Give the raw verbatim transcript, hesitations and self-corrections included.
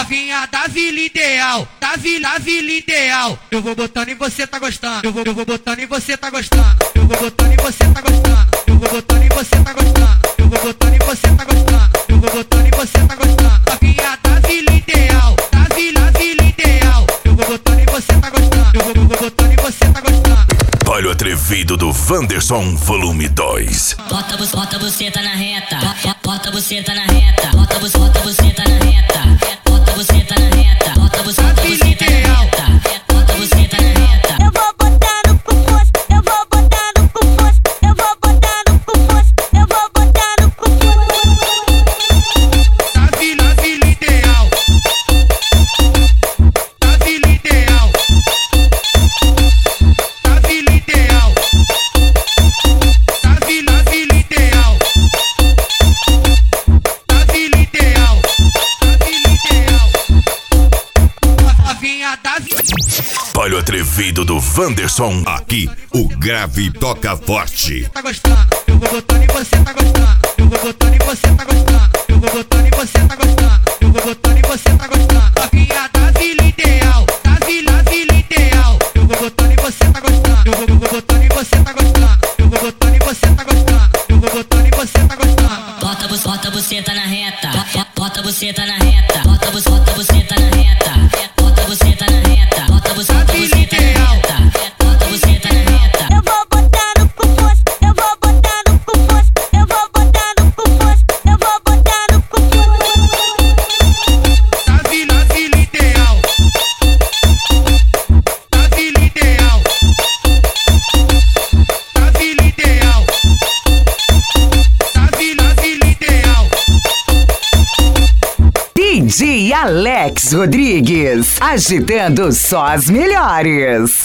Novinha da vila ideal, da vila, da vila ideal. Eu vou botando e você tá gostando. Eu vou, eu vou botando e você tá gostando. Eu vou botando e você tá gostando. Eu vou botando e você tá gostando. Eu vou botando e você tá gostando. Eu vou botando e você tá gostando. Novinha da vila ideal, da vila, da vila ideal. Eu vou botando e você tá gostando. Eu vou, eu vou botando e você tá gostando. Olha o atrevido do Wanderson volume dois. Bota, bota a buceta na reta. Bota a buceta na reta. Bota, bota a buceta na reta. Bota a buceta na reta. Bota a buceta na reta. Bota a buceta na reta. Eu vou botar no cuposto. Eu vou botar no cuposto. Eu vou botar no cuposto. Eu vou botar no cuposto. Da vila, vila ideal. Da vila ideal. Da vila ideal. Da vila, vila ideal. Da vila ideal. Da vila ideal. Novinha da vila. Olha o atrevido do Wanderson. Aqui, o grave toca forte. Tá gostando? Eu vou botando e você tá gostando. Eu vou botando e você tá gostando. Eu vou botando e você tá gostando. Eu vou botando e você tá gostando. Novinha da vila ideal, da vila, vila ideal. Eu vou botando e você tá gostando. Eu vou, eu vou botando e você tá gostando. Eu vou botando e você tá gostando. Eu vou botando e você tá gostando. Bota, bota a buceta na reta. Bota a buceta na reta. Bota a bota a buceta na reta. Bota a buceta na reta. Bota a buceta na reta. Bota a buceta na reta. Eu vou botar no cuposto. Eu vou botar no cuposto. Eu vou botar no cuposto. Eu vou botar no cuposto. Da vila, vila ideal. Da vila ideal. Da vila ideal. Da vila, vila ideal. D J Alex Rodrigues, agitando só as melhores.